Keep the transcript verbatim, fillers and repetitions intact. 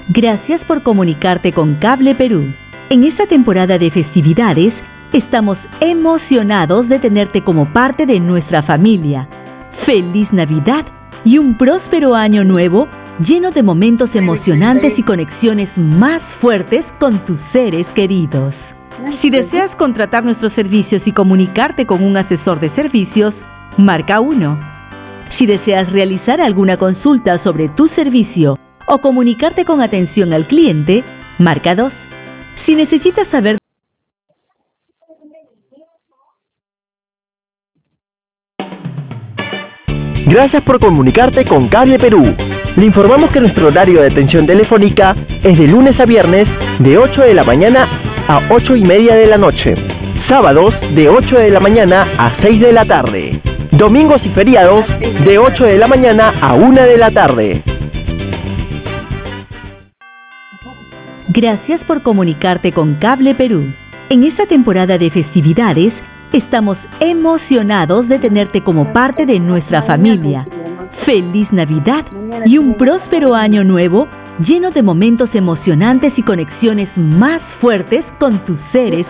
Gracias por comunicarte con Cable Perú. En esta temporada de festividades, estamos emocionados de tenerte como parte de nuestra familia. ¡Feliz Navidad y un próspero año nuevo lleno de momentos emocionantes y conexiones más fuertes con tus seres queridos! Si deseas contratar nuestros servicios y comunicarte con un asesor de servicios, marca uno. Si deseas realizar alguna consulta sobre tu servicio o comunicarte con atención al cliente, marca dos. Si necesitas saber... Gracias por comunicarte con Cable Perú. Le informamos que nuestro horario de atención telefónica es de lunes a viernes de ocho de la mañana a ocho y media de la noche. Sábados de ocho de la mañana a seis de la tarde. Domingos y feriados de ocho de la mañana a una de la tarde. Gracias por comunicarte con Cable Perú. En esta temporada de festividades, estamos emocionados de tenerte como parte de nuestra familia. ¡Feliz Navidad y un próspero año nuevo lleno de momentos emocionantes y conexiones más fuertes con tus seres